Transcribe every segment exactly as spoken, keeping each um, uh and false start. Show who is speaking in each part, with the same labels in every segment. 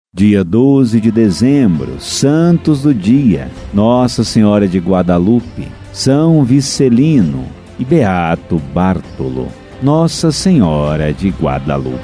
Speaker 1: Dia doze de dezembro, Santos do Dia, Nossa Senhora de Guadalupe, São Vicelino e Beato Bártolo, Nossa Senhora de Guadalupe.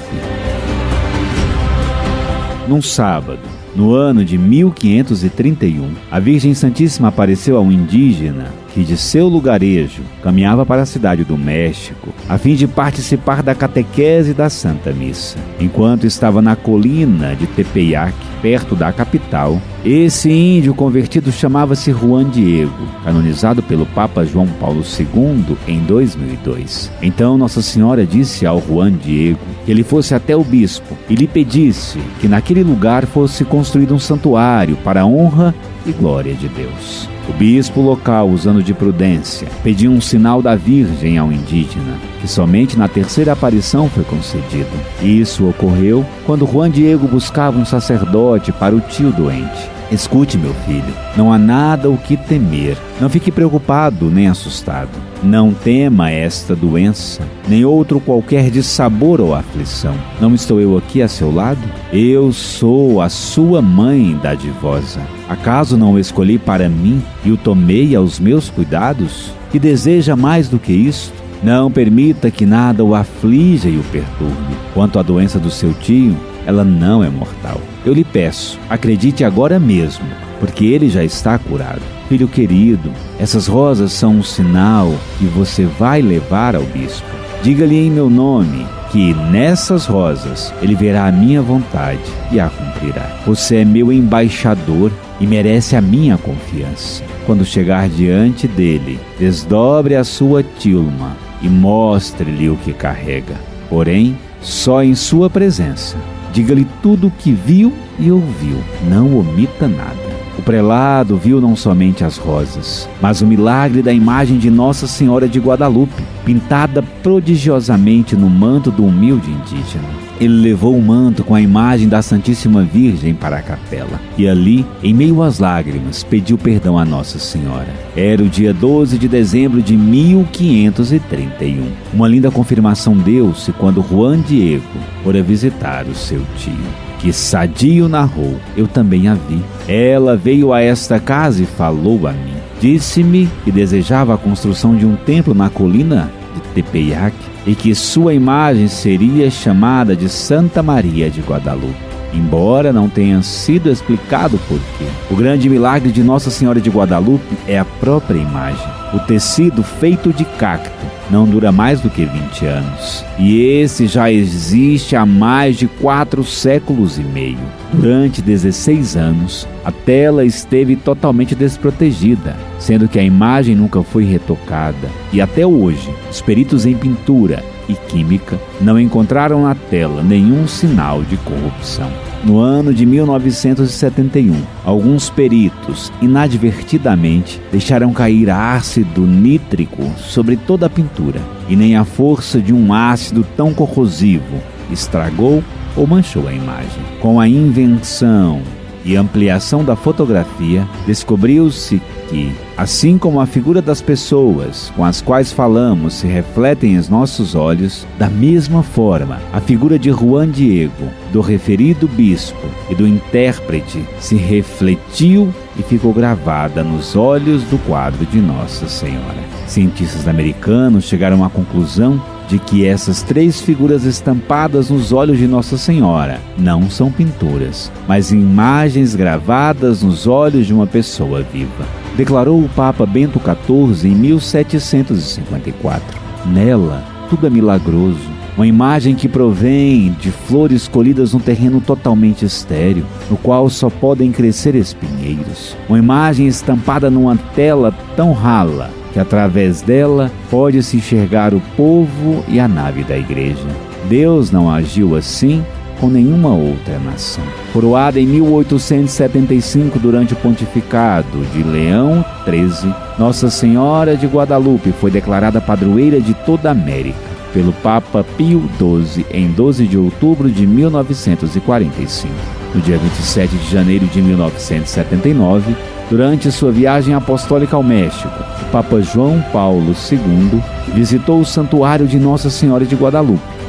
Speaker 1: Num sábado, no ano de mil quinhentos e trinta e um, a Virgem Santíssima apareceu a um indígena que de seu lugarejo caminhava para a cidade do México a fim de participar da catequese da Santa Missa. Enquanto estava na colina de Tepeyac, perto da capital, esse índio convertido chamava-se Juan Diego, canonizado pelo Papa João Paulo segundo em dois mil e dois. Então Nossa Senhora disse ao Juan Diego que ele fosse até o bispo e lhe pedisse que naquele lugar fosse construído um santuário para a honra e glória de Deus. O bispo local, usando de prudência, pediu um sinal da Virgem ao indígena, que somente na terceira aparição foi concedido. Isso ocorreu quando Juan Diego buscava um sacerdote para o tio doente. Escute, meu filho, não há nada o que temer. Não fique preocupado nem assustado. Não tema esta doença, nem outro qualquer dissabor ou aflição. Não estou eu aqui a seu lado? Eu sou a sua mãe dadivosa. Acaso não o escolhi para mim e o tomei aos meus cuidados? Que deseja mais do que isto? Não permita que nada o aflija e o perturbe. Quanto à doença do seu tio, ela não é mortal. Eu lhe peço, acredite agora mesmo, porque ele já está curado. Filho querido, essas rosas são um sinal que você vai levar ao bispo. Diga-lhe em meu nome que nessas rosas ele verá a minha vontade e a cumprirá. Você é meu embaixador e merece a minha confiança. Quando chegar diante dele, desdobre a sua tilma e mostre-lhe o que carrega. Porém, só em sua presença. Diga-lhe tudo o que viu e ouviu, não omita nada. O prelado viu não somente as rosas, mas o milagre da imagem de Nossa Senhora de Guadalupe, pintada prodigiosamente no manto do humilde indígena. Ele levou o manto com a imagem da Santíssima Virgem para a capela e ali, em meio às lágrimas, pediu perdão a Nossa Senhora. Era o dia doze de dezembro de mil quinhentos e trinta e um. Uma linda confirmação deu-se quando Juan Diego fora visitar o seu tio, que sadio narrou: eu também a vi. Ela veio a esta casa e falou a mim. Disse-me que desejava a construção de um templo na colina de Tepeyac e que sua imagem seria chamada de Santa Maria de Guadalupe, embora não tenha sido explicado por quê. O grande milagre de Nossa Senhora de Guadalupe é a própria imagem. O tecido feito de cacto não dura mais do que vinte anos, e esse já existe há mais de quatro séculos e meio. Durante dezesseis anos, a tela esteve totalmente desprotegida, sendo que a imagem nunca foi retocada, e até hoje, os peritos em pintura e química não encontraram na tela nenhum sinal de corrupção. No ano de mil novecentos e setenta e um, alguns peritos, inadvertidamente, deixaram cair ácido nítrico sobre toda a pintura, e nem a força de um ácido tão corrosivo estragou ou manchou a imagem. Com a invenção e ampliação da fotografia, descobriu-se que, assim como a figura das pessoas com as quais falamos se refletem em nossos olhos, da mesma forma, a figura de Juan Diego, do referido bispo e do intérprete se refletiu e ficou gravada nos olhos do quadro de Nossa Senhora. Cientistas americanos chegaram à conclusão de que essas três figuras estampadas nos olhos de Nossa Senhora não são pinturas, mas imagens gravadas nos olhos de uma pessoa viva, declarou o Papa Bento quatorze em mil setecentos e cinquenta e quatro. Nela, tudo é milagroso. Uma imagem que provém de flores colhidas num terreno totalmente estéril, no qual só podem crescer espinheiros. Uma imagem estampada numa tela tão rala que através dela pode-se enxergar o povo e a nave da igreja. Deus não agiu assim com nenhuma outra nação. Coroada em mil oitocentos e setenta e cinco durante o pontificado de Leão treze, Nossa Senhora de Guadalupe foi declarada padroeira de toda a América pelo Papa Pio doze em doze de outubro de mil novecentos e quarenta e cinco. No dia vinte e sete de janeiro de mil novecentos e setenta e nove, durante sua viagem apostólica ao México, o Papa João Paulo segundo visitou o Santuário de Nossa Senhora de Guadalupe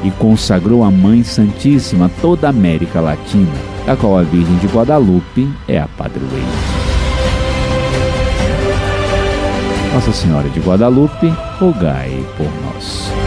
Speaker 1: e consagrou a Mãe Santíssima toda a América Latina, da qual a Virgem de Guadalupe é a padroeira. Nossa Senhora de Guadalupe, rogai por nós.